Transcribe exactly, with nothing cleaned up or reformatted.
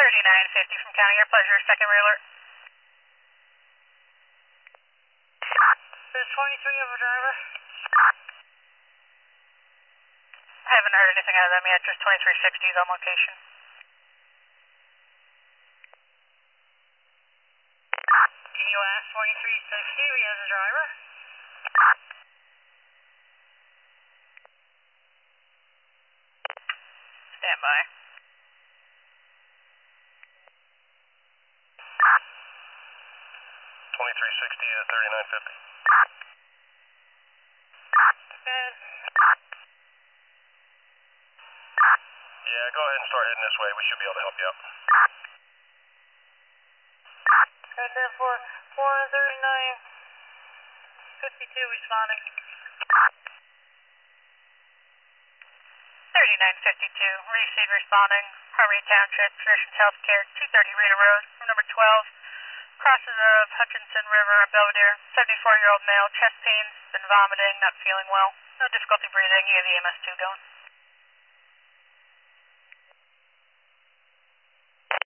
thirty-nine fifty from County Air Pleasure, second alert. There's twenty-three of a driver. I haven't heard anything out of them yet, just twenty-three sixty is on location. Can you ask twenty-three sixty if he has a driver? Stand by. twenty-three sixty to thirty-nine fifty. Good. Yeah, go ahead and start heading this way. We should be able to help you out. Got that for four thirty-nine fifty-two responding. thirty-nine fifty-two, receive responding. Harmony Township, Physicians Healthcare, two thirty Rita Road, room number twelve. Crosses of Hutchinson River, Belvedere, seventy-four-year-old male, chest pains, been vomiting, not feeling well. No difficulty breathing, you have E M S two going.